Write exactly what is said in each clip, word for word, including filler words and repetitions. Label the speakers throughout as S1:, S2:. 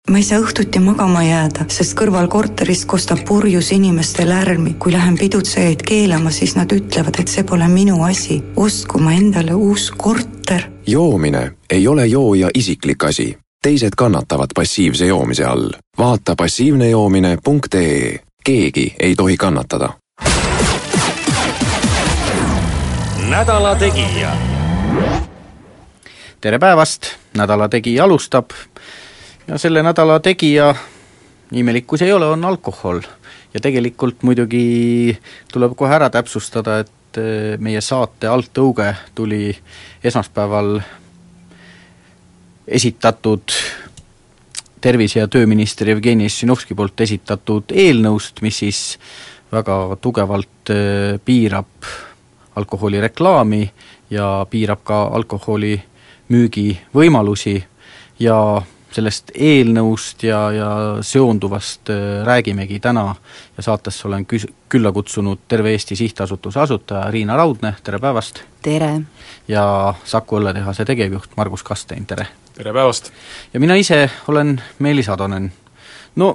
S1: Ma ei saa õhtuti magama jääda, sest kõrval korterist kostab purjus inimeste lärmi. Kui lähen pidutsejaid keelama, siis nad ütlevad, et see pole minu asi. Ostku ma endale uus korter.
S2: Joomine ei ole jooja isiklik asi. Teised kannatavad passiivse joomise all. Vaata passiivnejoomine punkt ee. Keegi ei tohi kannatada.
S3: Nädala tegija.
S4: Tere päevast! Nädala tegija alustab. Ja selle nädala tegija imelikkus ei ole, on alkohol. Ja tegelikult muidugi tuleb kohe ära täpsustada, et meie saate alttõuge tuli esmaspäeval esitatud tervise- ja tööminister Jevgeni Ossinovski poolt esitatud eelnõust, mis siis väga tugevalt piirab alkoholireklaami ja piirab ka alkoholi müügi võimalusi ja sellest eelnõust ja, ja seonduvast räägimegi täna ja saates olen küs- külla kutsunud Terve Eesti Sihtasutuse asutaja Riina Raudne, tere päevast!
S5: Tere!
S4: Ja Saku õlletehase tegevjuht Margus Kastein, tere!
S6: Tere päevast!
S4: Ja mina ise olen Meelis Adonen. No,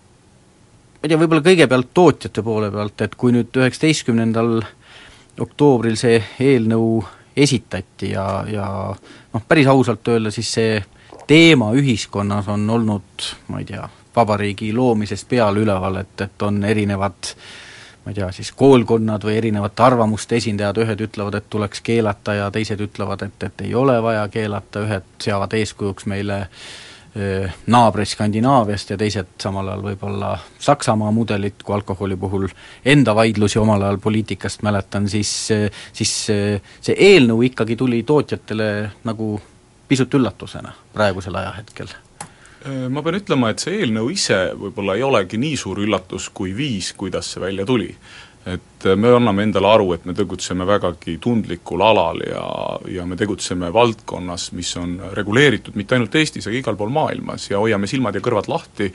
S4: ma ei tea, võib-olla kõigepealt tootjate poole pealt, et kui nüüd üheksateistkümnendal oktoobril see eelnõu esitati ja, ja noh, päris ausalt öelda, siis see teema ühiskonnas on olnud, ma ei tea, vabariigi loomisest peale üleval, et, et on erinevad, ma ei tea, siis koolkonnad või erinevate arvamuste esindajad, ühed ütlevad, et tuleks keelata ja teised ütlevad, et, et ei ole vaja keelata, ühed seavad eeskujuks meile e, naabri Skandinaaviast ja teised samal ajal võib-olla Saksamaa mudelit, kui alkoholi puhul enda vaidlusi omal ajal poliitikast mäletan, siis, siis see eelnõu ikkagi tuli tootjatele nagu pisut üllatusena praegusel ajahetkel.
S6: Ma pean ütlema, et see eelnõu ise võib-olla ei olegi nii suur üllatus kui viis, kuidas see välja tuli. Et me anname endale aru, et me tegutseme vägagi tundlikul alal ja, ja me tegutseme valdkonnas, mis on reguleeritud mitte ainult Eestis, aga igal pool maailmas ja hoiame silmad ja kõrvad lahti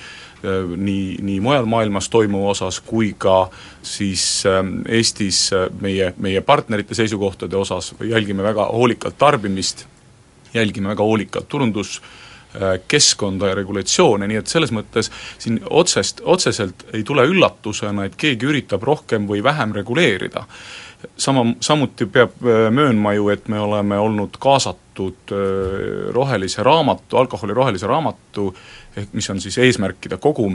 S6: nii, nii mujal maailmas toimuva osas kui ka siis Eestis meie, meie partnerite seisukohtade osas jälgime väga hoolikalt tarbimist, jälgime väga hoolikalt turundus, keskkonda ja regulatsioone, nii et selles mõttes siin otsest, otseselt ei tule üllatusena, et keegi üritab rohkem või vähem reguleerida. Sama, samuti peab möönma ju, et me oleme olnud kaasatud rohelise raamatu, alkoholi rohelise raamatu, mis on siis eesmärkide kogum,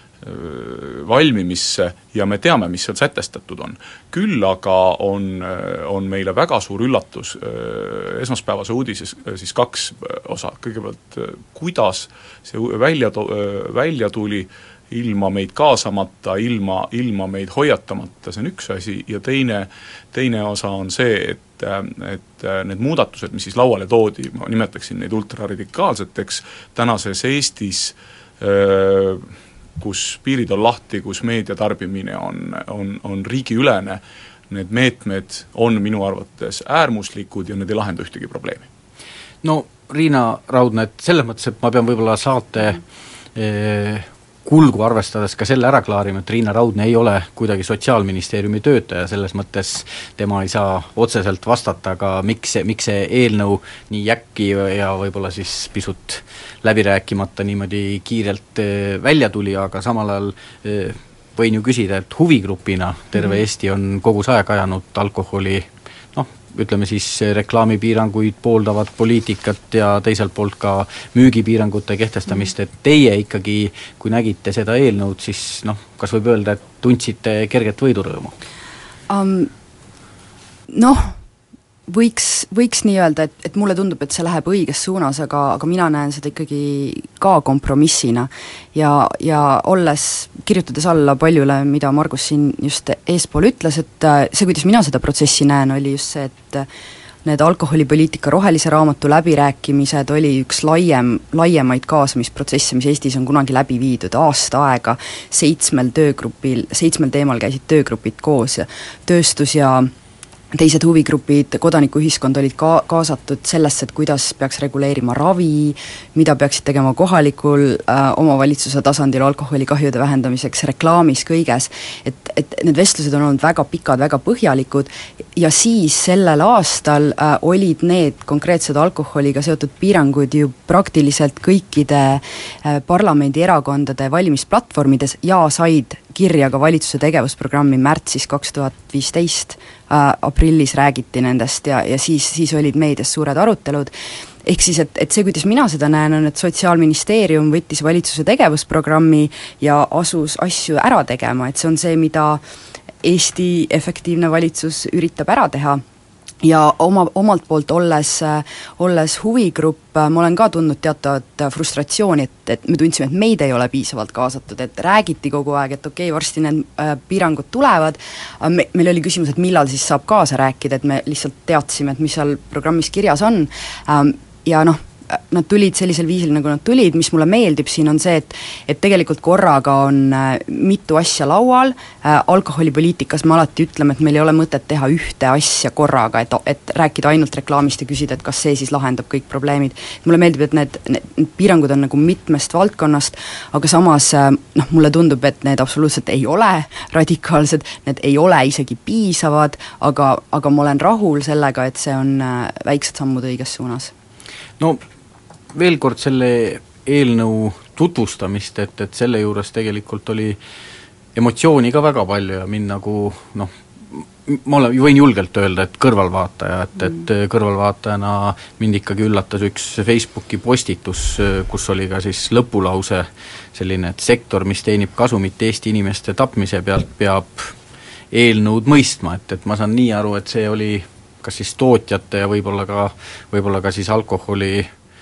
S6: valmimisse ja me teame, mis seal sätestatud on. Küll aga on, on meile väga suur üllatus esmaspäevase uudises siis kaks osa. Kõigepealt, kuidas see välja, välja tuli ilma meid kaasamata, ilma, ilma meid hoiatamata, see on üks asi, ja teine, teine osa on see, et, et need muudatused, mis siis lauale toodi, ma nimetaksin neid ultraradikaalseteks, tänases Eestis öö, kus piirid on lahti, kus meediatarbimine on, on, on riigiülene, need meetmed on minu arvates äärmuslikud ja need ei lahenda ühtegi probleemi.
S4: No Riina Raudne, et selles mõttes, et ma pean võib-olla saate eh, kulgu arvestades ka selle ära klaarima, et Riina Raudne ei ole kuidagi Sotsiaalministeeriumi töötaja, selles mõttes tema ei saa otseselt vastata, aga miks see, miks see eelnõu nii jäkki ja võib-olla siis pisut läbi rääkimata niimoodi kiirelt välja tuli, aga samal ajal võin ju küsida, et huvigrupina terve Eesti on kogu see aeg ajanud alkoholi, noh, ütleme siis reklaamipiiranguid pooldavat poliitikat ja teiselt poolt ka müügipiirangute kehtestamist, et teie ikkagi, kui nägite seda eelnõud, siis noh, kas võib öelda, et tundsite kerget võidurõõmu?
S5: Um, noh, võiks, võiks nii öelda, et, et mulle tundub, et see läheb õiges suunas, aga, aga mina näen seda ikkagi ka kompromissina ja, ja olles, kirjutades alla paljule, mida Margus siin just eespool ütles, et see, kuidas mina seda protsessi näen, oli just see, et need alkoholipoliitika rohelise raamatu läbirääkimised oli üks laiem, laiemaid kaasamisprotsesse, mis Eestis on kunagi läbi viidud, aasta aega seitsmel töögrupil, seitsmel teemal käisid töögrupid koos, tööstus ja teised huvigrupid, kodanikuühiskond olid ka kaasatud sellesse, et kuidas peaks reguleerima ravi, mida peaksid tegema kohalikul äh, omavalitsuse tasandil alkoholikahjude vähendamiseks, reklaamis, kõiges, et, et need vestlused on olnud väga pikad, väga põhjalikud ja siis sellel aastal äh, olid need konkreetsed alkoholiga seotud piirangud ju praktiliselt kõikide äh, parlamendierakondade valimisplatvormides ja said kirja ka valitsuse tegevusprogrammi märtsis kaks tuhat viisteist, äh, aprillis räägiti nendest ja, ja siis, siis olid meedias suured arutelud, ehk siis, et, et see, kuidas mina seda näen, on, et Sotsiaalministeerium võttis valitsuse tegevusprogrammi ja asus asju ära tegema, et see on see, mida Eesti efektiivne valitsus üritab ära teha. Ja oma, omalt poolt olles, olles huvigrupp, ma olen ka tundnud teatavat frustratsiooni, et, et me tundsime, et meid ei ole piisavalt kaasatud, et räägiti kogu aeg, et okei okay,, varsti need äh, piirangud tulevad, me, meil oli küsimus, et millal siis saab kaasa rääkida, et me lihtsalt teadsime, et mis seal programmis kirjas on ähm, ja noh, nad tulid sellisel viisil, nagu nad tulid, mis mulle meeldib siin on see, et et tegelikult korraga on äh, mitu asja laual, äh, alkoholipoliitikas me alati ütleme, et meil ei ole mõtet teha ühte asja korraga, et, et rääkida ainult reklaamist ja küsida, et kas see siis lahendab kõik probleemid. Mulle meeldib, et need, need, need piirangud on nagu mitmest valdkonnast, aga samas äh, noh, mulle tundub, et need absoluutselt ei ole radikaalsed, need ei ole isegi piisavad, aga, aga ma olen rahul sellega, et see on äh, väiksed sammud õiges suunas.
S4: No veel kord selle eelnõu tutvustamist, et, et selle juures tegelikult oli emotsiooni ka väga palju ja mind nagu noh, ma olen, võin julgelt öelda, et kõrvalvaataja, et, et kõrvalvaatajana mind ikkagi üllatas üks Facebooki postitus, kus oli ka siis lõpulause selline, et sektor, mis teenib kasumit Eesti inimeste tapmise pealt, peab eelnõud mõistma, et, et ma saan nii aru, et see oli kas siis tootjate ja võib-olla ka, võib-olla ka siis alkoholi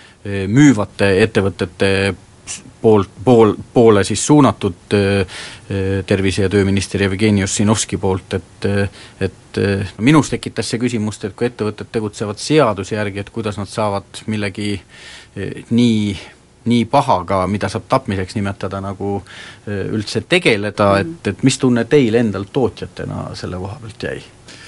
S4: müüvate ettevõtete pool, pool, poole siis suunatud tervise- ja tööminister Jevgeni Ossinovski poolt, et, et minus tekitas see küsimust, et kui ettevõtted tegutsevad seaduse järgi, et kuidas nad saavad millegi nii, nii pahaga, mida saab tapmiseks nimetada, nagu üldse tegeleda, et, et mis tunne teil endal tootjatena selle koha pealt jäi?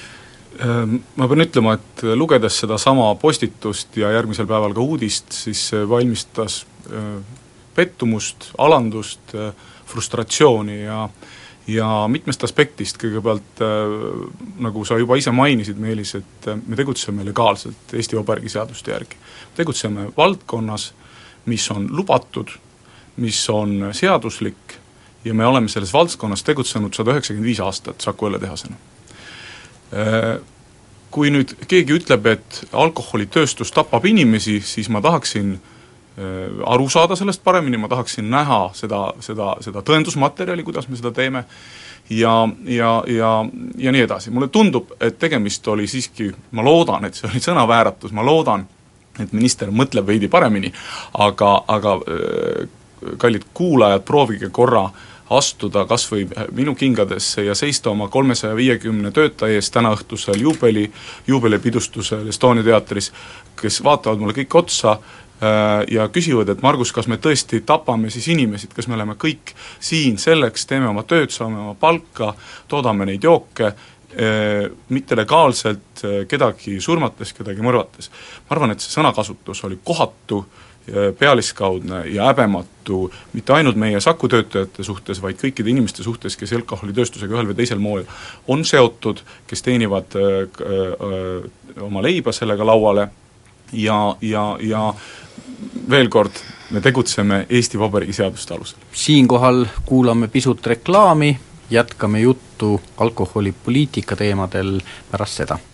S6: Ma pean ütlema, et lugedes seda sama postitust ja järgmisel päeval ka uudist, siis valmistas pettumust, alandust, frustratsiooni ja ja mitmest aspektist. Kõigepealt, nagu sa juba ise mainisid, Meelis, et me tegutseme legaalselt Eesti Vabariigi seaduste järgi. Tegutseme valdkonnas, mis on lubatud, mis on seaduslik ja me oleme selles valdkonnas tegutsenud sada üheksakümmend viis aastat Saku Õlletehasena. Kui nüüd keegi ütleb, et alkoholitööstus tapab inimesi, siis ma tahaksin aru saada sellest paremini, ma tahaksin näha seda, seda, seda tõendusmaterjali, kuidas me seda teeme ja, ja, ja, ja nii edasi. Mulle tundub, et tegemist oli siiski, ma loodan, et see oli sõnavääratus, ma loodan, et minister mõtleb veidi paremini, aga, aga kallid kuulajad, proovige korra astuda kas või minu kingadesse ja seista oma kolmesaja viiekümne töötaja ees täna õhtusel juubeli, juubelipidustusel Estonia teatris, kes vaatavad mulle kõik otsa äh, ja küsivad, et Margus, kas me tõesti tapame siis inimesid, kas me oleme kõik siin selleks, teeme oma tööd, saame oma palka, toodame neid jooke, äh, mitte legaalselt äh, kedagi surmates, kedagi mõrvates. Ma arvan, et see sõnakasutus oli kohatu, pealiskaudne ja häbematu mitte ainult meie Saku töötajate suhtes, vaid kõikide inimeste suhtes, kes alkoholitööstusega ühel või teisel moel on seotud, kes teenivad öö, öö, oma leiba sellega lauale ja, ja, ja veel kord, me tegutseme Eesti Vabariigi seaduste alusel.
S4: Siinkohal kuulame pisut reklaami, jätkame juttu alkoholipoliitika teemadel pärast seda.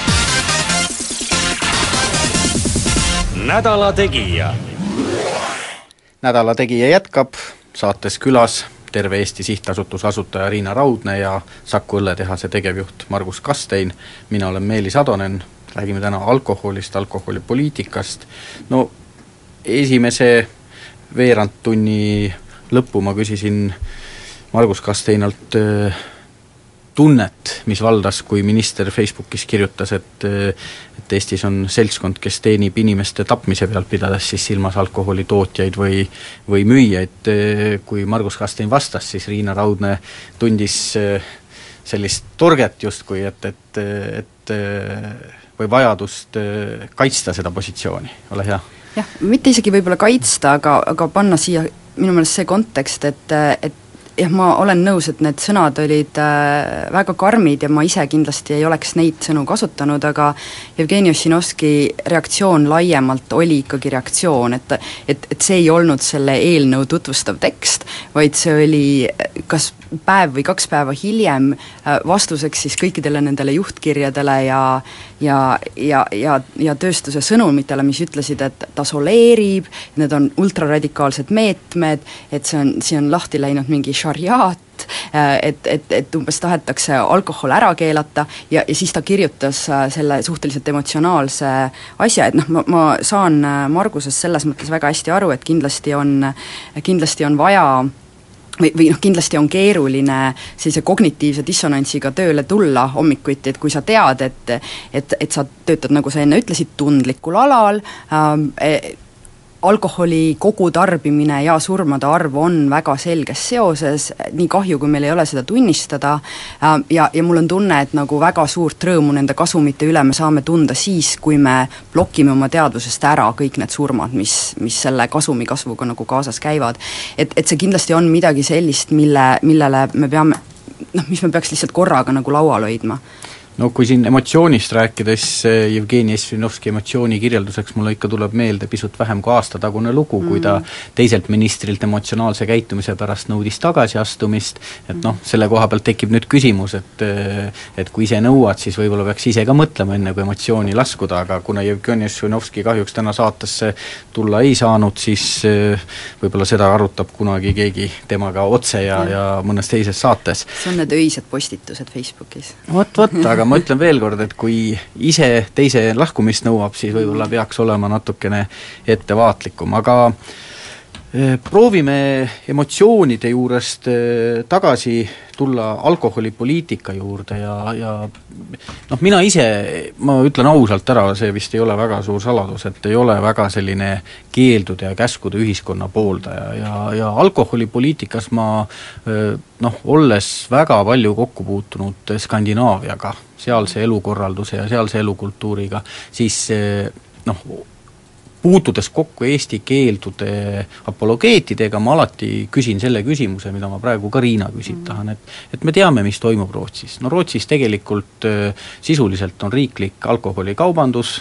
S3: Nädala tegija.
S4: Nädala tegija jätkab, saates külas Terve Eesti Sihtasutus asutaja Riina Raudne ja Saku Õlletehase tegevjuht Margus Kastein. Mina olen Meelis Adonen, räägime täna alkoholist, alkoholipoliitikast. No esimese veerandtunni lõppu ma küsisin Margus Kasteinalt tunnet, mis valdas, kui minister Facebookis kirjutas, et, et Eestis on seltskond, kes teenib inimeste tapmise pealt, pidades siis silmas alkoholitootjaid või, või müüjaid. Kui Margus Kastein vastas, siis Riina Raudne tundis sellist torget justkui, et, et, et või vajadust kaitsta seda positsiooni, ole hea.
S5: jah, mitte isegi võib-olla kaitsta, aga, aga panna siia minu meelest see kontekst, et, et jah, ma olen nõus, et need sõnad olid äh, väga karmid ja ma ise kindlasti ei oleks neid sõnu kasutanud, aga Jevgeni Ossinovski reaktsioon laiemalt oli ikkagi reaktsioon, et et, et see ei olnud selle eelnõu tutvustav tekst, vaid see oli kas päev või kaks päeva hiljem äh, vastuseks siis kõikidele nendele juhtkirjadele ja ja, ja, ja, ja tööstuse sõnumitele, mis ütlesid, et ta soleerib, need on ultraradikaalsed meetmed, et see on, see on lahti läinud mingi šariaat, et, et, et umbes tahetakse alkohol ära keelata ja, ja siis ta kirjutas selle suhteliselt emotsionaalse asja, et noh, ma, ma saan Margusest selles mõttes väga hästi aru, et kindlasti on, kindlasti on vaja või, või noh, kindlasti on keeruline sellise kognitiivse dissonantsiga tööle tulla hommikuti, et kui sa tead, et et, et sa töötad, nagu sa enne ütlesid, tundlikul alal, ähm, alkoholi kogutarbimine ja surmade arv on väga selges seoses, nii kahju, kui meil ei ole seda tunnistada, ja, ja mul on tunne, et nagu väga suurt rõõmu nende kasumite üle me saame tunda siis, kui me blokime oma teadvusest ära kõik need surmad, mis, mis selle kasumi kasvuga nagu kaasas käivad. Et, et see kindlasti on midagi sellist, mille, millele me peame, noh, mis me peaks lihtsalt korraga nagu laual hoidma.
S4: No kui siin emotsioonist rääkides Jevgeni Ossinovski emotsiooni kirjelduseks mulle ikka tuleb meelde pisut vähem kui aastatagune lugu, kui ta teiselt ministrilt emotsionaalse käitumise pärast nõudis tagasiastumist, et noh, selle koha pealt tekib nüüd küsimus, et et kui ise nõuad, siis võib-olla peaks ise ka mõtlema enne, kui emotsiooni laskuda, aga kuna Jevgeni Ossinovski kahjuks täna saatesse tulla ei saanud, siis võib-olla seda arutab kunagi keegi temaga otse ja, ja mõnes teises saates.
S5: See on need öised postitused Facebookis.
S4: Vot, vot, aga ma ütlen veel kord, et kui ise teise lahkumist nõuab, siis võib-olla peaks olema natukene ettevaatlikum, aga proovime emotsioonide juurest tagasi tulla alkoholipoliitika juurde ja, ja noh, mina ise, ma ütlen ausalt ära, see vist ei ole väga suur saladus, et ei ole väga selline keeldude ja käskude ühiskonna pooldaja ja, ja alkoholipoliitikas ma noh, olles väga palju kokku puutunud Skandinaaviaga, sealse elukorralduse ja sealse elukultuuriga, siis noh, puutudes kokku eesti keeldude apologeetidega, ma alati küsin selle küsimuse, mida ma praegu ka Riina küsit tahan, et, et me teame, mis toimub Rootsis. No Rootsis tegelikult äh, sisuliselt on riiklik alkoholikaubandus,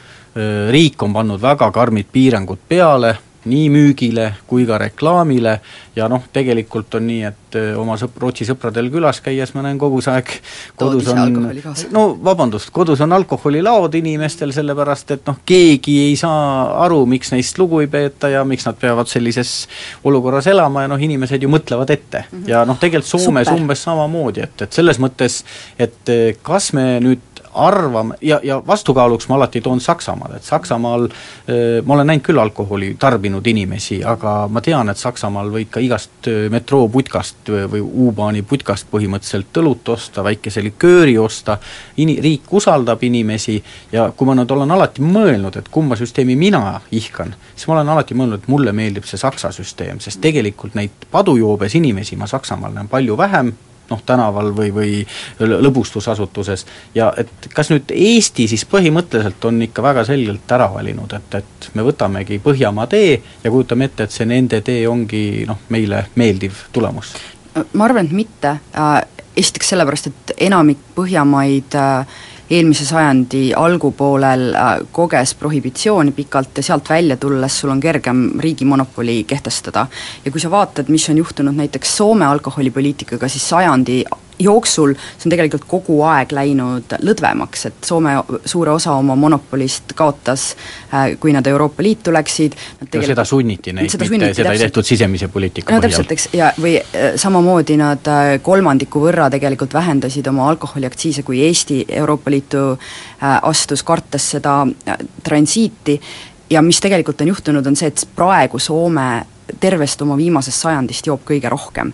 S4: äh, riik on pannud väga karmid piirangud peale, nii müügile kui ka reklaamile ja noh, tegelikult on nii, et oma sõp-, Rootsi sõpradel külas käies ma näen kogu see aeg kodus on, no vabandust, kodus on alkoholilaod inimestel, sellepärast et noh, keegi ei saa aru, miks neist lugu ei peeta ja miks nad peavad sellises olukorras elama ja noh, inimesed ju mõtlevad ette mm -hmm. ja noh, tegelikult Soomes Super. Umbes samamoodi, et, et selles mõttes, et kas me nüüd arvame, ja, ja vastukaaluks ma alati toon Saksamaal, et Saksamaal äh, ma olen näinud küll alkoholi tarbinud inimesi, aga ma tean, et Saksamaal võid ka igast metrooputkast või U-baani putkast põhimõtteliselt õlut osta, väikese likööri osta, ini-, riik usaldab inimesi ja kui ma nüüd olen alati mõelnud, et kumma süsteemi mina ihkan, siis ma olen alati mõelnud, et mulle meeldib see Saksa süsteem, sest tegelikult neid padujoobes inimesi ma Saksamaal näen palju vähem, noh, tänaval või, või lõbustusasutuses ja et kas nüüd Eesti siis põhimõtteliselt on ikka väga selgelt ära valinud, et, et me võtamegi Põhjamaa tee ja kujutame ette, et see nende tee ongi noh, meile meeldiv tulemus?
S5: Ma arvan, et mitte. Esiteks sellepärast, et enamik Põhjamaid eelmise sajandi algupoolel koges prohibitsiooni pikalt ja sealt välja tulles sul on kergem riigimonopoli kehtestada. Ja kui sa vaatad, mis on juhtunud näiteks Soome alkoholipoliitikaga, siis sajandi jooksul see on tegelikult kogu aeg läinud lõdvemaks, et Soome suure osa oma monopolist kaotas, kui nad Euroopa Liitu läksid.
S4: No seda sunniti neid, seda mitte sunniti, seda ei tehtud sisemise poliitika
S5: no,
S4: põhjal.
S5: Täpselt, eks, ja, või samamoodi nad kolmandiku võrra tegelikult vähendasid oma alkoholiaktsiise, kui Eesti Euroopa Liitu astus, kartes seda transiiti ja mis tegelikult on juhtunud, on see, et praegu Soome tervest oma viimasest sajandist joob kõige rohkem.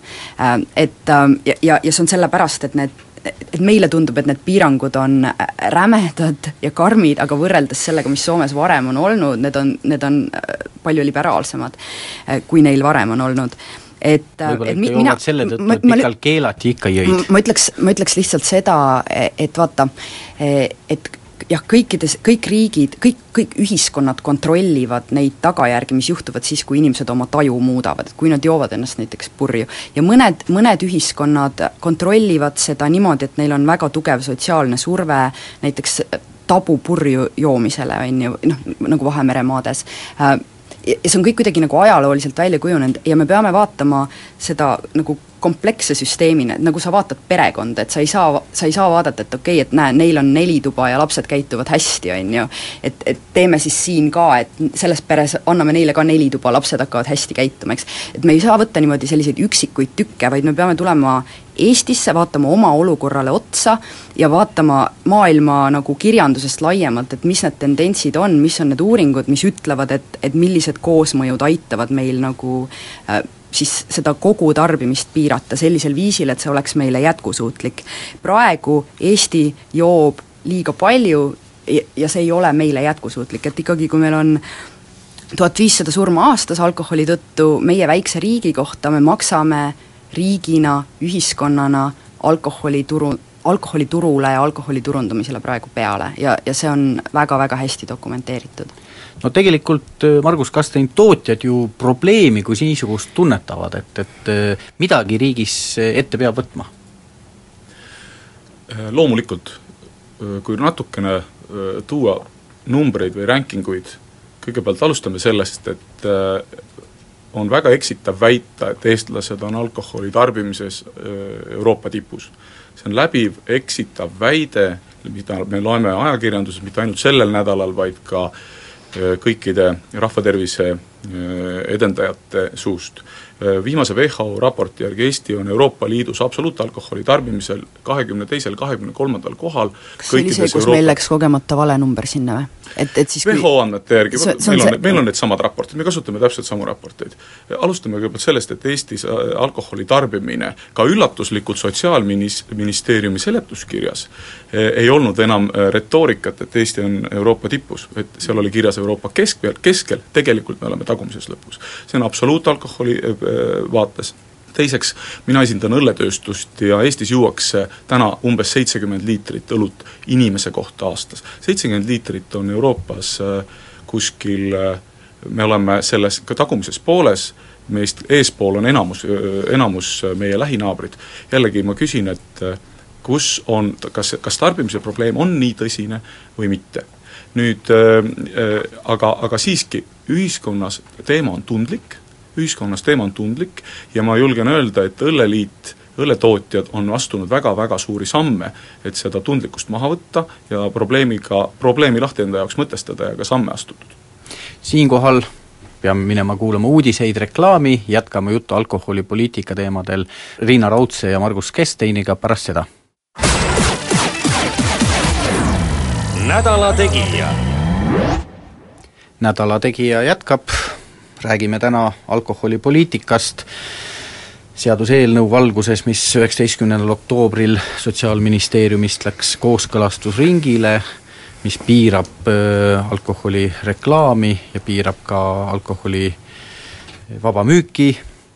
S5: Et, ja, ja, ja see on sellepärast, et need et meile tundub, et need piirangud on rämedad ja karmid, aga võrreldes sellega, mis Soomes varem on olnud, need on, need on palju liberaalsemad, kui neil varem on olnud. et
S4: võib-olla
S5: et
S4: ikka
S5: mina,
S4: joovad selle tõttu, et pikalt keelati, ikka jõid.
S5: Ma ütleks, ma ütleks lihtsalt seda, et vaata, et jah, kõikides, kõik riigid, kõik, kõik ühiskonnad kontrollivad neid tagajärgi, mis juhtuvad siis, kui inimesed oma taju muudavad, et kui nad joovad ennast näiteks purju. Ja mõned, mõned ühiskonnad kontrollivad seda niimoodi, et neil on väga tugev sotsiaalne surve, näiteks tabu purju joomisele, on ju, noh, nagu Vahemere maades. Ja see on kõik kuidagi nagu ajalooliselt välja kujunenud ja me peame vaatama seda nagu kompleksse süsteemina, et nagu sa vaatad perekonda, et sa ei saa, sa ei saa vaadata, et okei okay,, et näe, neil on neli tuba ja lapsed käituvad hästi, on ju, et, et teeme siis siin ka, et selles peres anname neile ka neli tuba, lapsed hakkavad hästi käituma, eks. Et me ei saa võtta niimoodi selliseid üksikuid tükke, vaid me peame tulema Eestisse, vaatama oma olukorrale otsa ja vaatama maailma nagu kirjandusest laiemalt, et mis need tendentsid on, mis on need uuringud, mis ütlevad, et, et millised koosmõjud aitavad meil nagu äh, siis seda kogu tarbimist piirata sellisel viisil, et see oleks meile jätkusuutlik. Praegu Eesti joob liiga palju ja see ei ole meile jätkusuutlik, et ikkagi kui meil on tuhat viissada surma aastas alkoholi tõttu meie väikse riigi kohta, me maksame riigina, ühiskonnana alkoholituru, alkoholiturule ja alkoholi turundamisele praegu peale ja, ja see on väga-väga hästi dokumenteeritud.
S4: No tegelikult, Margus Kastein, tootjad ju probleemi kui niisugust tunnetavad, et, et midagi riigis ette peab võtma?
S6: Loomulikult, kui natukene tuua numbreid või rankinguid, kõigepealt alustame sellest, et on väga eksitav väita, et eestlased on alkoholi tarbimises Euroopa tipus. See on läbiv eksitav väide, mida me loeme ajakirjanduses mitte ainult sellel nädalal, vaid ka kõikide rahvatervise edendajate suust. Viimase W H O raporti järgi Eesti on Euroopa Liidus absoluutalkoholi tarbimisel kahekümne teisel, kahekümne kolmandal kohal.
S5: Kas see oli see, kus Euroopa... meil läks kogemata vale number sinna või? Et, et siis
S6: W H O andmete järgi,
S5: see, see
S6: meil, on,
S5: see...
S6: meil on need samad raportid, me kasutame täpselt samu raporteid. Alustame kõigepealt sellest, et Eestis alkoholi tarbimine ka üllatuslikult Sotsiaalministeeriumi seletuskirjas ei olnud enam retoorikat, et Eesti on Euroopa tipus, et seal oli kirjas Euroopa keskpeal, keskel, tegelikult me oleme tagumises lõpus. See on absoluutalkoholi vaates. Teiseks, mina esindan õlletööstust ja Eestis juuakse täna umbes seitsekümmend liitrit õlut inimese kohta aastas. seitsekümmend liitrit on Euroopas kuskil, me oleme selles ka tagumises pooles, meist eespool on enamus, enamus meie lähinaabrid. Jällegi ma küsin, et kus on, kas, kas tarbimise probleem on nii tõsine või mitte. Nüüd, aga, aga siiski ühiskonnas teema on tundlik, ühiskonnas teema on tundlik ja ma julgen öelda, et õlleliit, õlletootjad on astunud väga-väga suuri samme, et seda tundlikkust maha võtta ja probleemiga, probleemi lahti enda jaoks mõtestada ja ka samme astutud.
S4: Siinkohal peame minema kuulama uudiseid, reklaami, jätkame juttu alkoholipoliitika teemadel Riina Raudse ja Margus Kasteiniga pärast seda.
S3: Nädala tegija.
S4: Nädala tegija jätkab. Räägime täna alkoholipoliitikast seaduseelnõu valguses, mis üheksateistkümnendal oktoobril Sotsiaalministeeriumist läks kooskõlastusringile, mis piirab äh, alkoholi reklaami ja piirab ka alkoholi vaba müüki.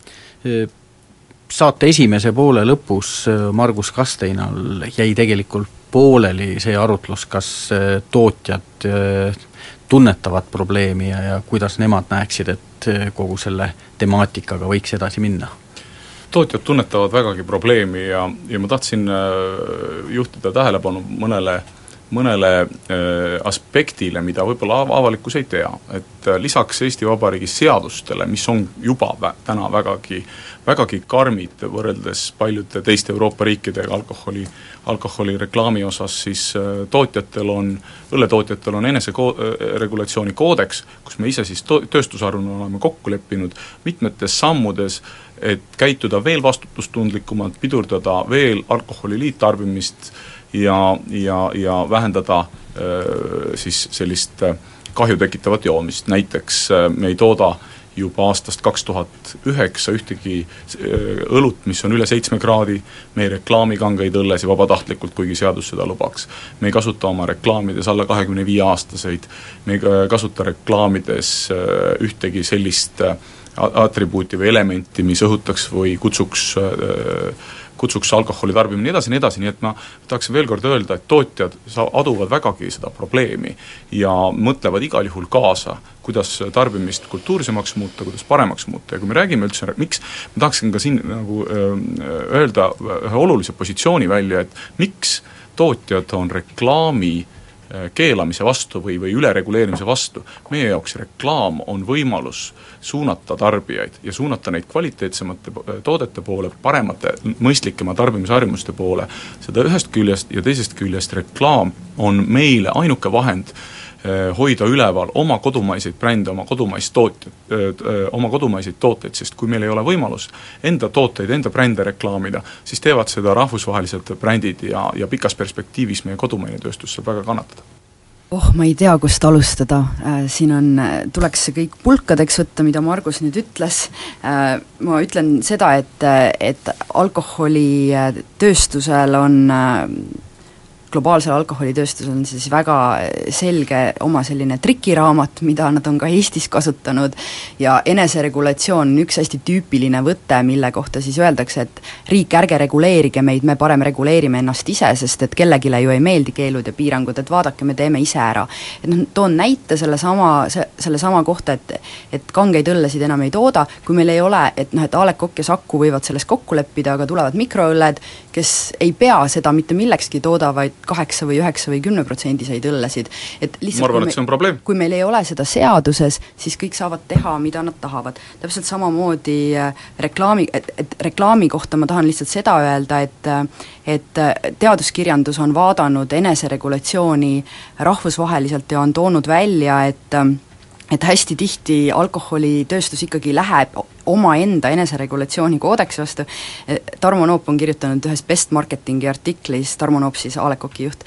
S4: Saate esimese poole lõpus Margus Kasteinal jäi tegelikult pooleli see arutlus, kas tootjad tunnetavad probleemi ja, ja kuidas nemad näeksid, et kogu selle temaatikaga võiks edasi minna?
S6: Tootjad tunnetavad vägagi probleemi ja, ja ma tahtsin juhtida tähelepanu mõnele, mõnele aspektile, mida võib-olla avalikkus ei tea. Et lisaks Eesti Vabariigi seadustele, mis on juba vä- täna vägagi, vägagi karmid võrreldes paljude teiste Euroopa riikidega alkoholi, alkoholi reklaami osas, siis tootjatel on, õlletootjatel on enese ko- regulatsiooni koodeks, kus me ise siis to- tööstusarvuna oleme kokku leppinud mitmetes sammudes, et käituda veel vastutustundlikumalt, pidurdada veel alkoholi liittarbimist ja, ja, ja vähendada öö, siis sellist kahju tekitavat joomist. Näiteks me ei tooda juba aastast kaks tuhat üheksa ühtegi õlut, mis on üle seitsme kraadi, me ei reklaami kangeid õllesi vabatahtlikult, kuigi seadus seda lubaks. Me ei kasuta oma reklaamides alla kahekümne viie aastaseid, me ei kasuta reklaamides ühtegi sellist atribuuti või elementi, mis õhutaks või kutsuks kutsuks alkoholi tarbima, nii edasi, nii edasi, nii et ma tahaksin veel kord öelda, et tootjad aduvad vägagi seda probleemi ja mõtlevad igal juhul kaasa, kuidas tarbimist kultuursemaks muuta, kuidas paremaks muuta ja kui me räägime üldse, miks, ma tahaksin ka siin nagu öelda ühe olulise positsiooni välja, et miks tootjad on reklaami keelamise vastu või, või ülereguleerimise vastu. Meie jaoks reklaam on võimalus suunata tarbijaid ja suunata neid kvaliteetsemate toodete poole, paremate, mõistlikema tarbimisharjumuste poole, seda ühest küljest ja teisest küljest reklaam on meile ainuke vahend hoida üleval oma kodumaiseid brände, oma kodumaist tootjad, oma kodumaiseid tooteid, sest kui meil ei ole võimalus enda tooteid, enda brände reklaamida, siis teevad seda rahvusvahelised brändid ja, ja pikas perspektiivis meie kodumaine tööstus saab väga kannatada.
S5: Oh, ma ei tea, kust alustada. Siin on, tuleks see kõik pulkadeks võtta, mida Margus nüüd ütles. Ma ütlen seda, et, et alkoholitööstusel on globaalsel alkoholitööstusel on siis väga selge oma selline trikiraamat, mida nad on ka Eestis kasutanud ja eneseregulatsioon on üks hästi tüüpiline võte, mille kohta siis öeldakse, et riik, ärge reguleerige meid, me parem reguleerime ennast ise, sest et kellegile ju ei meeldi keelud ja piirangud, et vaadake, me teeme ise ära. Et noh, toon näite selle sama, selle sama kohta, et, et kangeid õllesid enam ei tooda, kui meil ei ole, et noh, et A Le Coq ja Saku võivad selles kokku leppida, aga tulevad mikroõlled, kes ei pea seda mitte millekski tooda, vaid kaheksa või üheksa või kümne protsendiseid õllesid. Et lihtsalt,
S6: ma arvan, et see on probleem.
S5: Kui meil ei ole seda seaduses, siis kõik saavad teha, mida nad tahavad. Täpselt samamoodi reklaami, et, et reklaami kohta ma tahan lihtsalt seda öelda, et, et teaduskirjandus on vaadanud eneseregulatsiooni rahvusvaheliselt ja on toonud välja, et et hästi tihti alkoholitööstus ikkagi läheb omaenda eneseregulatsiooni koodeksi vastu. Tarmo Noop on kirjutanud ühes Best Marketingi artiklis, Tarmo Noop siis A Le Coqi juht,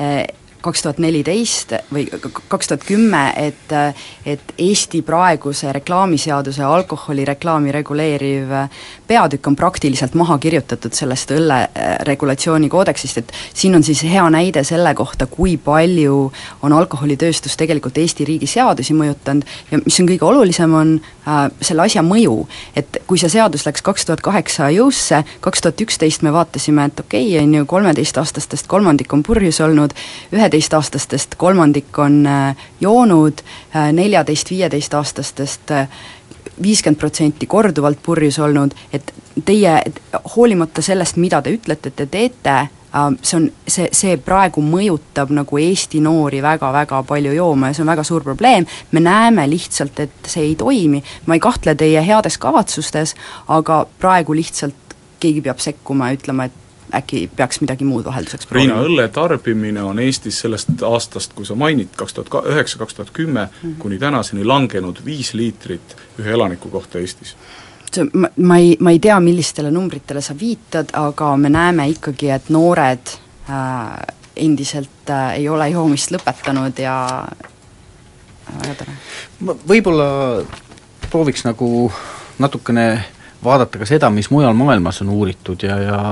S5: kaks tuhat neliteist või kaks tuhat kümme, et, et Eesti praeguse reklaamiseaduse alkoholireklaami reguleeriv peatükk on praktiliselt maha kirjutatud sellest õlle regulatsiooni koodeksist, et siin on siis hea näide selle kohta, kui palju on alkoholitööstus tegelikult Eesti riigi seadusi mõjutanud ja mis on kõige olulisem, on äh, selle asja mõju, et kui see seadus läks kaks tuhat kaheksa jõusse, kaks tuhat üksteist me vaatasime, et okei, on ju kolmeteistaastastest kolmandik on purjus olnud, üheteist-aastastest kolmandik on äh, joonud, äh, neljateist-viieteist-aastastest äh, viiskümmend protsenti korduvalt purjus olnud, et teie, et hoolimata sellest, mida te ütlete, te teete, see on, see, see praegu mõjutab nagu Eesti noori väga-väga palju jooma ja see on väga suur probleem, me näeme lihtsalt, et see ei toimi, ma ei kahtle teie heades kavatsustes, aga praegu lihtsalt keegi peab sekkuma ja ütlema, et äkki peaks midagi muud vahelduseks
S6: proovima. Riina, õlle tarbimine on Eestis sellest aastast, kui sa mainid, kaks tuhat üheksa kaks tuhat kümme mm-hmm. kuni tänaseni langenud viis liitrit ühe elaniku kohta Eestis.
S5: Ma, ma, ei, ma ei tea, millistele numbritele sa viitad, aga me näeme ikkagi, et noored äh, endiselt äh, ei ole joomist lõpetanud ja väga tore.
S4: Võib-olla prooviks nagu natukene vaadata ka seda, mis mujal maailmas on uuritud ja, ja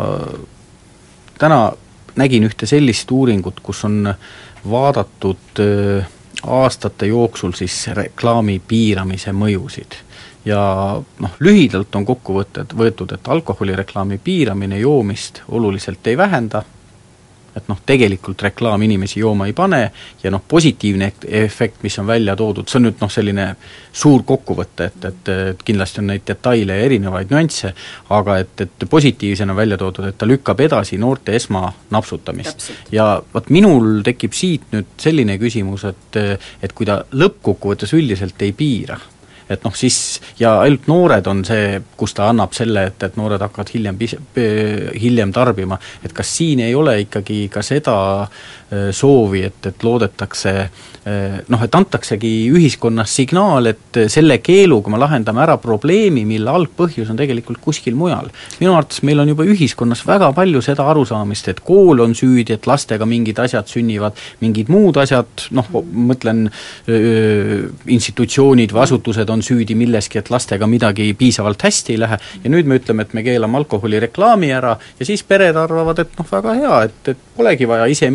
S4: täna nägin ühte sellist uuringut, kus on vaadatud äh, aastate jooksul siis reklaami piiramise mõjusid. Ja noh, lühidalt on kokku võtted, võetud, et alkoholireklaami piiramine joomist oluliselt ei vähenda, et noh, tegelikult reklaam inimesi jooma ei pane ja noh, positiivne efekt, mis on välja toodud, see on nüüd noh, selline suur kokkuvõte, et, et, et kindlasti on neid detaile ja erinevaid nüansse, aga et, et positiivsena välja toodud, et ta lükkab edasi noorte esmanapsutamist. Täpselt. Ja vaat minul tekib siit nüüd selline küsimus, et, et kui ta lõppkokkuvõttes üldiselt ei piira, et noh, siis ja ainult noored on see, kus ta annab selle, et, et noored hakkavad hiljem, hiljem tarbima, et kas siin ei ole ikkagi ka seda soovi, et, et loodetakse noh, et antaksegi ühiskonnas signaal, et selle keeluga me lahendame ära probleemi, mille algpõhjus on tegelikult kuskil mujal. Minu arvates meil on juba ühiskonnas väga palju seda arusaamist, et kool on süüdi, et lastega mingid asjad sünnivad, mingid muud asjad, noh, mõtlen öö, institutsioonid või asutused on süüdi milleski, et lastega midagi piisavalt hästi ei lähe ja nüüd me ütleme, et me keelame alkoholireklaami ära ja siis pered arvavad, et noh, väga hea, et, et polegi vaja ise midagi teha,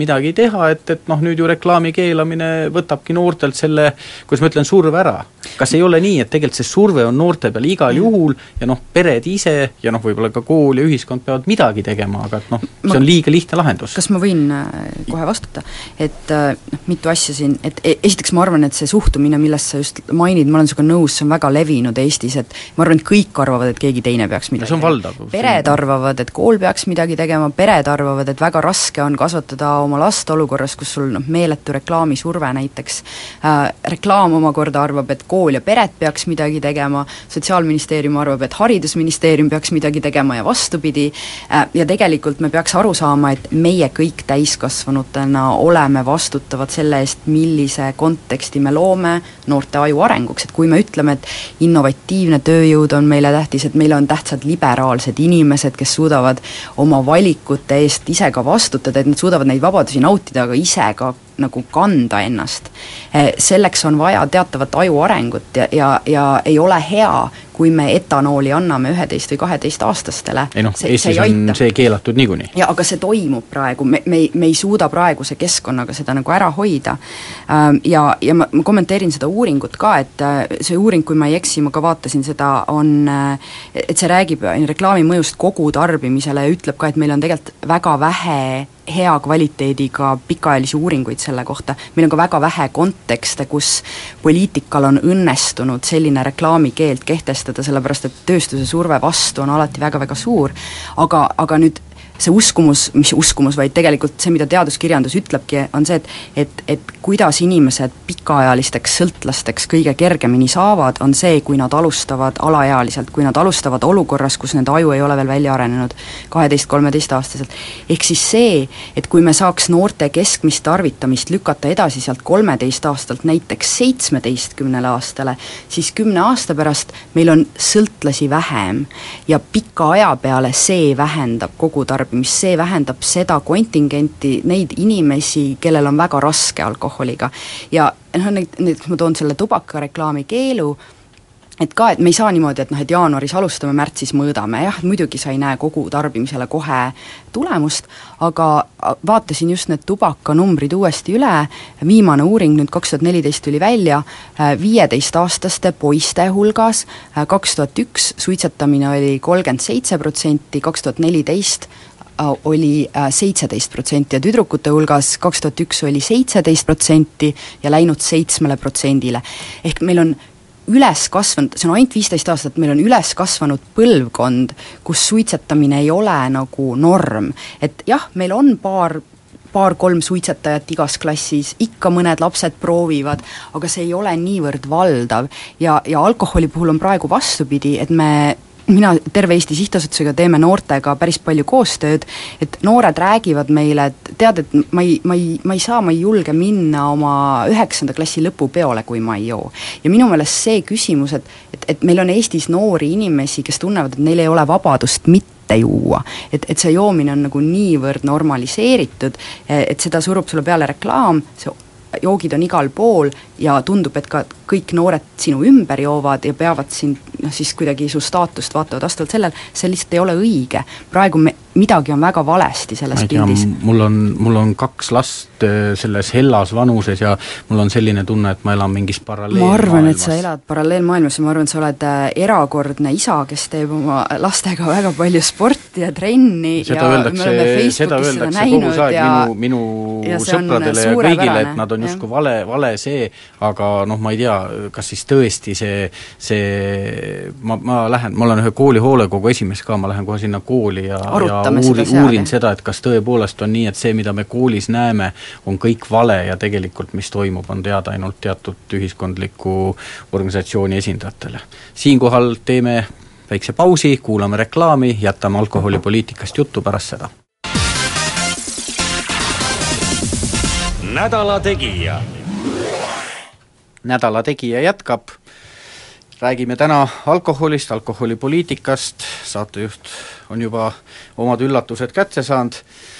S4: teha, et, et noh, nüüd ju reklaami keelamine võtabki noortelt selle, kuidas ma ütlen, surve ära. Kas ei ole nii, et tegelikult see surve on noorte peal igal juhul ja noh, pered ise ja noh, võib-olla ka kool ja ühiskond peavad midagi tegema, aga et noh, see on liiga lihtne lahendus.
S5: Kas ma võin kohe vastuta? Et noh, mitu asja siin, et esiteks ma arvan, et see suhtumine, millest sa just mainid, ma olen sinuga nõus, see on väga levinud Eestis, et ma arvan, et kõik arvavad, et keegi teine peaks midagi
S4: see on valdav.
S5: Pered arvavad, et kool peaks midagi tegema, pered arvavad, et väga raske on kasvatada oma last olukorras, kus sul noh, meeletu reklaamisurve näiteks. Äh, reklaam omakorda arvab, et kool ja pered peaks midagi tegema, Sotsiaalministeerium arvab, et Haridusministeerium peaks midagi tegema ja vastupidi, äh, ja tegelikult me peaks aru saama, et meie kõik täiskasvanutena oleme vastutavad selle eest, millise konteksti me loome noorte aju arenguks, et kui me ütleme, et innovatiivne tööjõud on meile tähtis, et meile on tähtsad liberaalsed inimesed, kes suudavad oma valikute eest ise ka vastutada, et nad suudavad neid vabadusi nautida, aga ise ka nagu kanda ennast. Selleks on vaja teatavat aju arengut ja, ja, ja ei ole hea, kui me etanooli anname üheteist või kaheteist aastastele.
S4: Ei noh, Eestis on see keelatud niikuinii.
S5: Ja aga see toimub praegu, me, me, me ei suuda praeguse keskkonnaga seda nagu ära hoida. Ja, ja ma, ma kommenteerin seda uuringut ka, et see uuring, kui ma ei eksi, ma ka vaatasin seda, on, et see räägib reklaami mõjust kogu tarbimisele ja ütleb ka, et meil on tegelikult väga vähe hea kvaliteediga pikaajalisi uuringuid selle kohta. Meil on ka väga vähe kontekste, kus poliitikal on õnnestunud selline reklaamikeeld kehtestada, sellepärast et tööstuse surve vastu on alati väga-väga suur, aga, aga nüüd see uskumus, mis uskumus, vaid tegelikult see, mida teaduskirjandus ütlebki, on see, et, et, et kuidas inimesed pikaajalisteks sõltlasteks kõige kergemini saavad, on see, kui nad alustavad alaealiselt, kui nad alustavad olukorras, kus nende aju ei ole veel välja arenenud kaheteist-kolmeteist aastaselt. Ehk siis see, et kui me saaks noorte keskmist tarvitamist lükata edasi sealt kolmeteist aastalt näiteks seitsmeteistkümnele aastale, siis kümne aasta pärast meil on sõltlasi vähem ja pika aja peale see vähendab kogu tarbimist, mis see vähendab seda kontingenti, neid inimesi, kellel on väga raske alkoholiga. Ja noh, näiteks ma toon selle tubakareklaami keelu, et ka, et me ei saa niimoodi, et noh, et jaanuaris alustame, märtsis mõõdame, jah, muidugi sa ei näe kogu tarbimisele kohe tulemust, aga vaatasin just need tubakanumbrid uuesti üle, viimane uuring nüüd kaks tuhat neliteist tuli välja, viieteist-aastaste poiste hulgas, kaks tuhat üks suitsetamine oli kolmkümmend seitse protsenti, kaks tuhat neliteist oli seitseteist protsenti ja tüdrukute hulgas kaks tuhat üks oli seitseteist protsenti ja läinud seitsmele protsendile. Ehk meil on üles kasvanud, see on ainult viisteist aastat, meil on üles kasvanud põlvkond, kus suitsetamine ei ole nagu norm. Et jah, meil on paar paar-kolm suitsetajat igas klassis, ikka mõned lapsed proovivad, aga see ei ole niivõrd valdav ja, ja alkoholi puhul on praegu vastupidi, et me mina Terve Eesti Sihtasutusega teeme noortega päris palju koostööd, et noored räägivad meile, et tead, et ma ei, ma ei, ma ei saa, ma ei julge minna oma üheksanda klassi lõpupeole, kui ma ei joo. Ja minu meelest see küsimus, et, et, et meil on Eestis noori inimesi, kes tunnevad, et neil ei ole vabadust mitte juua, et, et see joomine on nagu niivõrd normaliseeritud, et seda surub sulle peale reklaam, see joogid on igal pool ja tundub, et ka kõik noored sinu ümber joovad ja peavad sind, noh siis kuidagi su staatust vaatavad vastavalt sellel, see lihtsalt ei ole õige. Praegu me, midagi on väga valesti selles pildis.
S4: Mul on, mul on kaks last selles hellas vanuses ja mul on selline tunne, et ma elan mingis paralleelmaailmas.
S5: Ma arvan, et sa elad paralleelmaailmas ja ma arvan, et sa oled erakordne isa, kes teeb oma lastega väga palju sporti ja trenni
S4: seda
S5: ja
S4: öeldakse,
S5: me oleme Facebookis seda,
S4: seda
S5: näinud
S4: kogu aeg
S5: ja
S4: minu, minu sõpradele ja kõigile, et nad on justkui vale, vale see, aga noh, ma ei tea, kas siis tõesti see, see ma, ma lähen, ma olen ühe kooli hoolekogu esimees ka, ma lähen kohe sinna kooli ja, ja uuri, uurin seda, et kas tõepoolest on nii, et see, mida me koolis näeme, on kõik vale ja tegelikult mis toimub, on teada ainult teatud ühiskondliku organisatsiooni esindajatele. Siinkohal teeme väikse pausi, kuulame reklaami, jätame alkoholipoliitikast juttu pärast seda.
S3: Nädala tegija.
S4: Nädala tegija jätkab. Räägime täna alkoholist, alkoholipoliitikast, saatejuht on juba omad üllatused kätte saanud.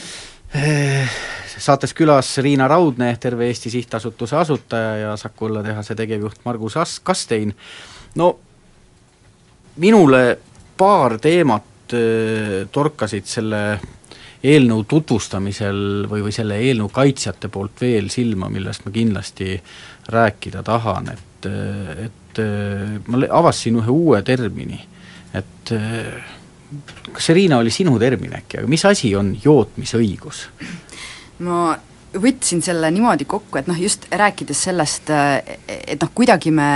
S4: Saates külas Riina Raudne, Terve Eesti Sihtasutuse asutaja ja Saku õlletehase tegevjuht Margus Kastein. No minule paar teemat torkasid selle eelnõu tutvustamisel või, või selle eelnõu kaitsjate poolt veel silma, millest ma kindlasti rääkida tahan, et, et ma avastasin ühe uue termini, et kas see, Riina, oli sinu termin äkki, aga mis asi on jootmisõigus?
S5: Ma võtsin selle niimoodi kokku, et noh, just rääkides sellest, et noh, kuidagi me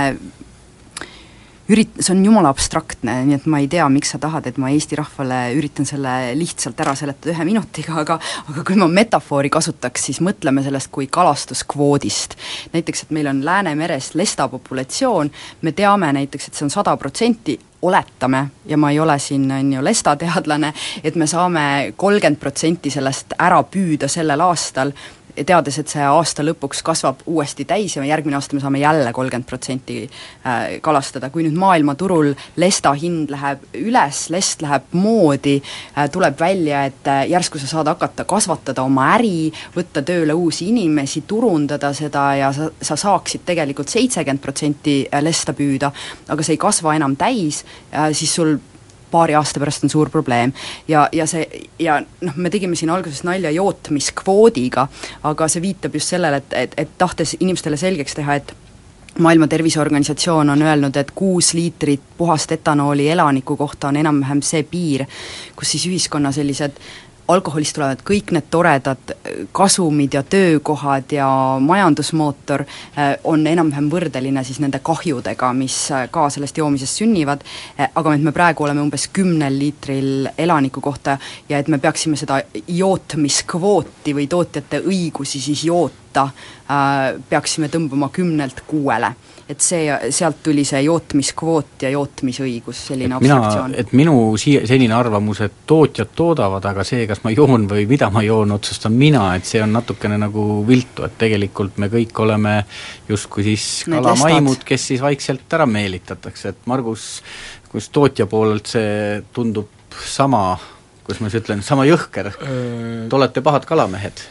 S5: ürit-, see on jumala abstraktne, nii et ma ei tea, miks sa tahad, et ma Eesti rahvale üritan selle lihtsalt ära seletada ühe minutiga, aga aga kui ma metafoori kasutaks, siis mõtleme sellest kui kalastuskvoodist. Näiteks, et meil on Läänemeres lesta populatsioon, me teame näiteks, et see on sada protsenti, oletame, ja ma ei ole siin on ju lesta teadlane, et me saame kolmkümmend protsenti sellest ära püüda sellel aastal, teades, et see aasta lõpuks kasvab uuesti täis ja järgmine aasta me saame jälle kolmkümmend protsenti kalastada. Kui nüüd maailmaturul lesta hind läheb üles, lest läheb moodi, tuleb välja, et järsku sa saad hakata kasvatada oma äri, võtta tööle uusi inimesi, turundada seda ja sa, sa saaksid tegelikult seitsekümmend protsenti lesta püüda, aga see ei kasva enam täis, siis sul paari aasta pärast on suur probleem. Ja, ja see, ja noh, me tegime siin alguses nalja jootmiskvoodiga, aga see viitab just sellele, et, et, et tahtes inimestele selgeks teha, et Maailma Terviseorganisatsioon on öelnud, et kuus liitrit puhast etanooli elaniku kohta on enam-vähem see piir, kus siis ühiskonna sellised alkoholist tulevad kõik need toredad kasumid ja töökohad ja majandusmootor on enam-vähem võrdeline siis nende kahjudega, mis ka sellest joomisest sünnivad, aga et me praegu oleme umbes kümnel liitril elaniku kohta ja et me peaksime seda jootmiskvooti või tootjate õigusi siis joota, peaksime tõmbama kümnelt kuuele. Et see, sealt tuli see jootmiskvoot ja jootmisõigus, selline
S4: et mina,
S5: abstraktsioon.
S4: Et minu siia, selline arvamus, et tootjad toodavad, aga see, kas ma joon või mida ma joon, otsustan mina, et see on natukene nagu viltu, et tegelikult me kõik oleme justkui siis kalamaimud, kes siis vaikselt ära meelitatakse, et Margus, kus tootja poolelt see tundub sama, kus ma siis ütlen, sama jõhker, te olete pahad kalamehed?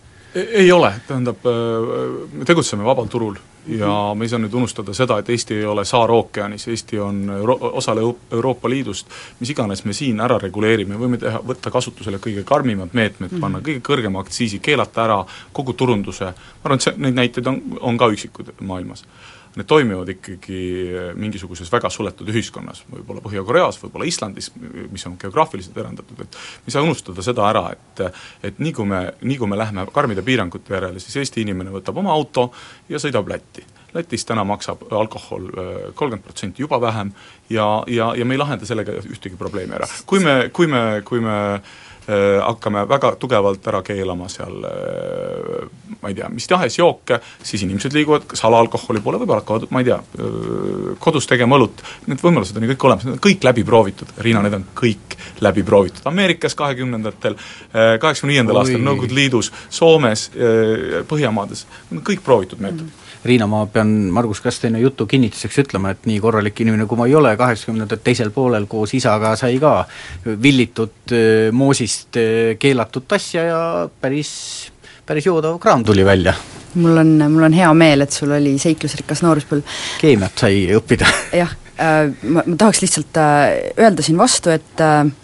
S6: Ei ole, tähendab, me tegutseme vabal turul ja me ei saa nüüd unustada seda, et Eesti ei ole saar ookeanis, Eesti on Euro- osale Euroopa Liidust, mis iganes me siin ära reguleerime, võime teha, võtta kasutusele kõige karmimad meetmed, panna kõige kõrgema aktsiisi, keelata ära kogu turunduse, ma arvan, et see, neid näiteid on, on ka üksikud maailmas. Need toimivad ikkagi mingisuguses väga suletud ühiskonnas, võib-olla Põhja-Koreas, võib-olla Islandis, mis on geograafiliselt erandatud, et me ei saa unustada seda ära, et et nii kui me, nii kui me lähme karmide piirangute järele, siis Eesti inimene võtab oma auto ja sõidab Lätti. Lätis täna maksab alkohol kolmkümmend protsenti juba vähem ja, ja, ja me ei lahenda sellega ühtegi probleemi ära. Kui me, kui me, kui me äh, hakkame väga tugevalt ära keelama seal äh, ma ei tea, mis tahes jooke, siis inimesed liiguvad salaalkoholi poole, võib-olla hakkavad, ma ei tea, kodus tegema õlut, need võimalused on ju kõik olemas, need on kõik läbi proovitud, Riina, need on kõik läbi proovitud. Ameerikas kahekümnendatel, kaheksakümne viiendal aastal, Nõukogude Liidus, Soomes, Põhjamaades, need on kõik proovitud meetod.
S4: Riina, ma pean Margus Kastena jutu kinnituseks ütlema, et nii korralik inimene, kui ma ei ole, kaheksakümnendat teisel poolel koos isaga sai ka villitud moosist keelatud tasja ja päris päris joodav kraam tuli välja.
S5: Mul on, mul on hea meel, et sul oli seiklusrikas nooruspõlv.
S4: Keemiat sai õppida.
S5: jah, ma, ma tahaks lihtsalt öelda siin vastu, et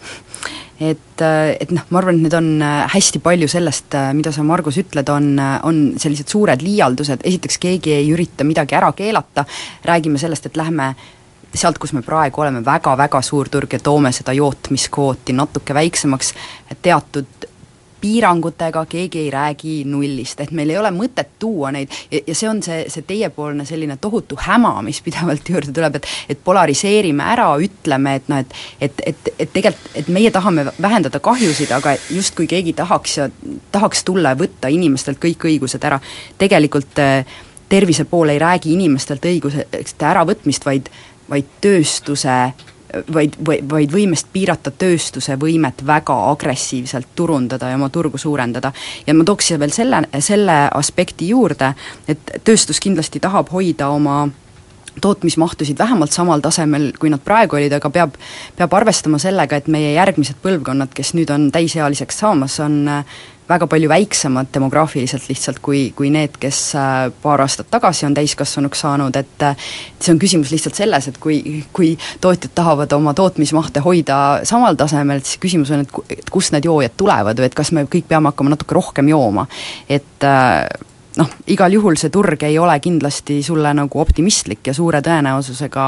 S5: et, et noh, ma arvan, et need on hästi palju sellest, mida sa, Margus, ütled, on, on sellised suured liialdused, esiteks keegi ei ürita midagi ära keelata, räägime sellest, et lähme sealt, kus me praegu oleme, väga-väga suur turg ja toome seda jootmiskvooti natuke väiksemaks, teatud piirangutega, keegi ei räägi nullist, et meil ei ole mõtet tuua neid ja, ja see on see, see teiepoolne selline tohutu häma, mis pidevalt juurde tuleb, et, et polariseerime ära, ütleme, et noh, et, et, et, et tegelikult, et meie tahame vähendada kahjusid, aga justkui keegi tahaks ja tahaks tulla ja võtta inimestelt kõik õigused ära. Tegelikult tervise pool ei räägi inimestelt õigusest äravõtmist, vaid, vaid tööstuse vaid, vaid võimest piirata tööstuse võimet väga agressiivselt turundada ja oma turgu suurendada. Ja ma tooks veel selle, selle aspekti juurde, et tööstus kindlasti tahab hoida oma tootmismahtusid vähemalt samal tasemel, kui nad praegu olid, aga peab, peab arvestama sellega, et meie järgmised põlvkonnad, kes nüüd on täisealiseks saamas, on väga palju väiksemad demograafiliselt lihtsalt kui, kui need, kes paar aastat tagasi on täiskasvanuks saanud, et see on küsimus lihtsalt selles, et kui, kui tootjad tahavad oma tootmismahte hoida samal tasemel, siis küsimus on, et kust need joojad tulevad või et kas me kõik peame hakkama natuke rohkem jooma. Et noh, igal juhul see turg ei ole kindlasti sulle nagu optimistlik ja suure tõenäosusega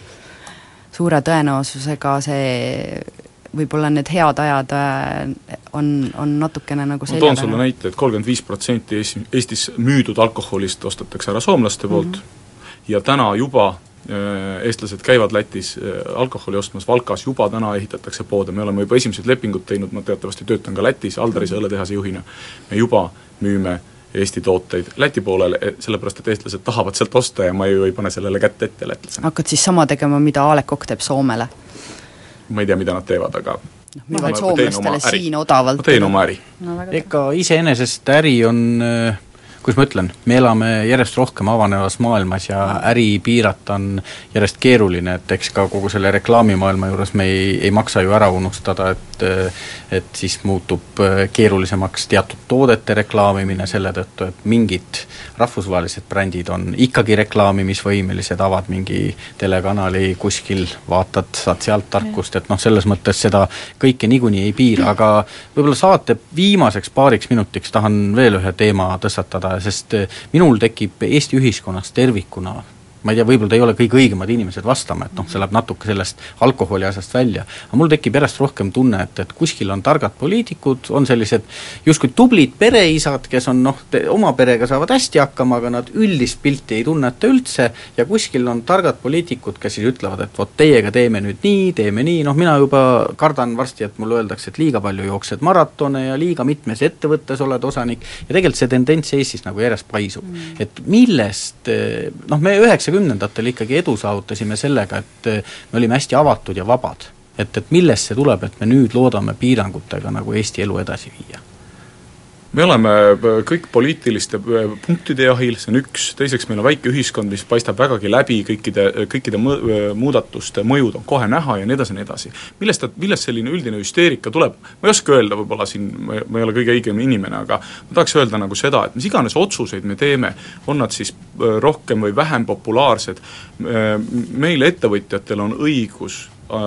S5: suure tõenäosusega see võib-olla need head ajad on, on natukene nagu selja
S6: ma toon sulle näite, et kolmkümmend viis protsenti Eestis müüdud alkoholist ostetakse ära soomlaste poolt mm-hmm. ja täna juba eestlased käivad Lätis alkoholi ostmas, Valkas juba täna ehitatakse poode, me oleme juba esimesed lepingud teinud, ma teatavasti töötan ka Lätis Aldarise õlletehase juhina, me juba müüme Eesti tooteid Läti poolele, sellepärast, et eestlased tahavad sealt osta ja ma ju ei pane sellele kätt ette lätlasena.
S5: Hakkad siis sama tegema, mida A Le Coq teeb Soomele?
S6: Ma ei tea, mida nad teevad, aga
S5: no, müüvad soomlastele siin odavalt.
S6: Ma teen oma äri.
S5: No,
S4: ega iseenesest äri on, kus ma ütlen, me elame järjest rohkem avanevas maailmas ja äri piirata on järjest keeruline, et eks ka kogu selle reklaamimaailma juures me ei, ei maksa ju ära unustada, et, et siis muutub keerulisemaks teatud toodete reklaamimine selle tõttu, et mingid rahvusvahelised brändid on ikkagi reklaamimisvõimelised, avad mingi telekanali kuskil, vaatad, saad sealt tarkust, et noh, selles mõttes seda kõike niikuinii ei piira, aga võib-olla saate viimaseks paariks minutiks tahan veel ühe teema tõstatada, sest minul tekib Eesti ühiskonnas tervikuna, ma ei tea, võib-olla ta ei ole kõige õigemad inimesed vastama, et noh, see läheb natuke sellest alkoholi asjast välja, aga mul tekib järjest rohkem tunne, et, et kuskil on targad poliitikud, on sellised justkui tublid pereisad, kes on noh, oma perega saavad hästi hakkama, aga nad üldist pilti ei tunneta üldse ja kuskil on targad poliitikud, kes siis ütlevad, et vot teiega teeme nüüd nii, teeme nii, noh mina juba kardan varsti, et mulle öeldakse, et liiga palju jooksed maratone ja liiga mitmes ettevõttes oled osanik ja tegelikult see tendents Eestis nagu järjest paisub, mm. et millest, noh me üheksa kümnendatel ikkagi edu saavutasime sellega, et me olime hästi avatud ja vabad. Et, et millest see tuleb, et me nüüd loodame piirangutega nagu Eesti elu edasi viia?
S6: Me oleme kõik poliitiliste punktide jahil, see on üks, teiseks meil on väike ühiskond, mis paistab vägagi läbi, kõikide, kõikide muudatuste mõjud on kohe näha ja nii edasi, nii edasi. Millest, millest selline üldine hüsteerika tuleb? Ma ei oska öelda, võib-olla siin ma ei ole kõige õigem inimene, aga ma tahaks öelda nagu seda, et mis iganes otsuseid me teeme, on nad siis rohkem või vähem populaarsed, meil ettevõtjatel on õigus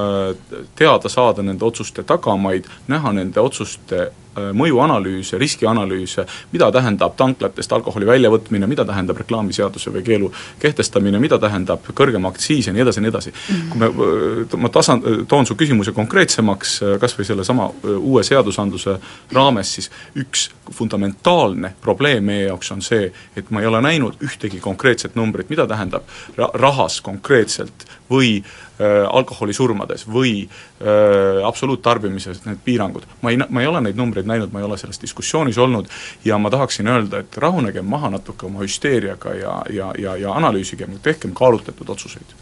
S6: teada saada nende otsuste tagamaid, näha nende otsuste mõjuanalüüse, riskianalüüse, mida tähendab tanklatest alkoholi väljavõtmine, mida tähendab reklaamiseaduse või keelu kehtestamine, mida tähendab kõrgem aktsiis ja nii edasi, nii edasi. Kui me, ma tasan, toon su küsimuse konkreetsemaks, kas või selle sama uue seadusandluse raames, siis üks fundamentaalne probleem meie jaoks on see, et ma ei ole näinud ühtegi konkreetset numbrit, mida tähendab rahas konkreetselt või äh, alkoholisurmades või äh, absoluuttarbimises need piirangud. Ma ei, ma ei ole neid numbreid näinud, ma ei ole selles diskussioonis olnud ja ma tahaksin öelda, et rahunegem maha natuke oma hüsteeriaga ja, ja, ja, ja analüüsigem, tehkem kaalutletud otsuseid.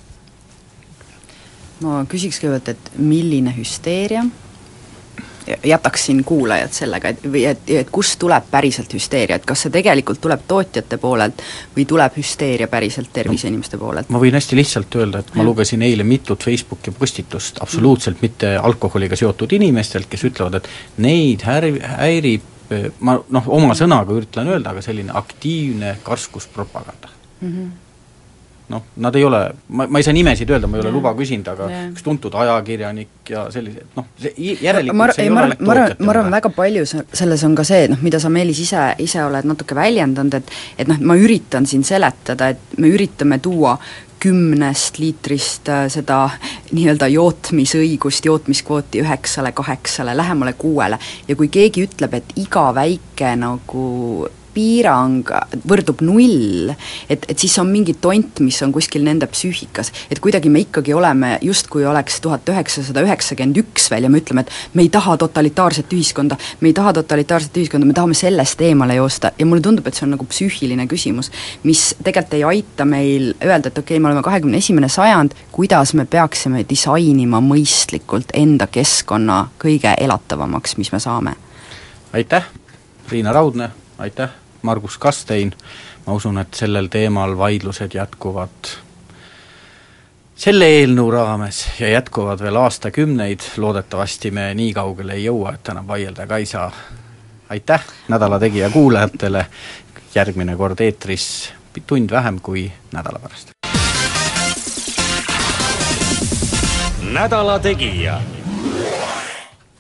S5: Ma küsiks kõigepealt, et milline hüsteeria, jätaksin kuulajad sellega, et, või et, et kust tuleb päriselt hüsteeria, et kas see tegelikult tuleb tootjate poolelt või tuleb hüsteeria päriselt terviseinimeste poolelt?
S4: Ma võin hästi lihtsalt öelda, et ma lugesin eile mitut Facebooki postitust absoluutselt mitte alkoholiga seotud inimestelt, kes ütlevad, et neid häirib, häirib ma noh, oma sõnaga ütlen öelda, aga selline aktiivne karskuspropaganda. Mm-hmm. noh, nad ei ole, ma, ma ei saa nimesid öelda, ma ei ole ja. luba küsinud, aga ja. üks tuntud ajakirjanik ja sellised, noh, see järelikult ma, see ei
S5: ma,
S4: ole
S5: ma, ma arvan, väga palju selles on ka see, noh, mida sa, Meelis, ise, ise oled natuke väljendanud, et et noh, ma üritan siin seletada, et me üritame tuua kümnest liitrist seda nii-öelda jootmisõigust, jootmiskvooti üheksale, kaheksale, lähemale kuuele ja kui keegi ütleb, et iga väike nagu piirang võrdub null, et, et siis on mingi tont, mis on kuskil nende psüühikas, et kuidagi me ikkagi oleme, just kui oleks tuhat üheksasada üheksakümmend üks veel ja me ütleme, et me ei taha totalitaarset ühiskonda, me ei taha totalitaarset ühiskonda, me tahame sellest eemale joosta ja mulle tundub, et see on nagu psüühiline küsimus, mis tegelikult ei aita meil öelda, et okei okay,, me oleme kahekümne esimene sajand, kuidas me peaksime disainima mõistlikult enda keskkonna kõige elatavamaks, mis me saame.
S4: Aitäh, Riina Raudne, aitäh, Margus Kastein, ma usun, et sellel teemal vaidlused jätkuvad selle eelnõu raames ja jätkuvad veel aastakümneid, loodetavasti me nii kaugele ei jõua, et enam vaielda ka ei saa. aitäh Nädala Tegija kuulajatele, järgmine kord eetris tund vähem kui nädala pärast.
S3: Nädala Tegija.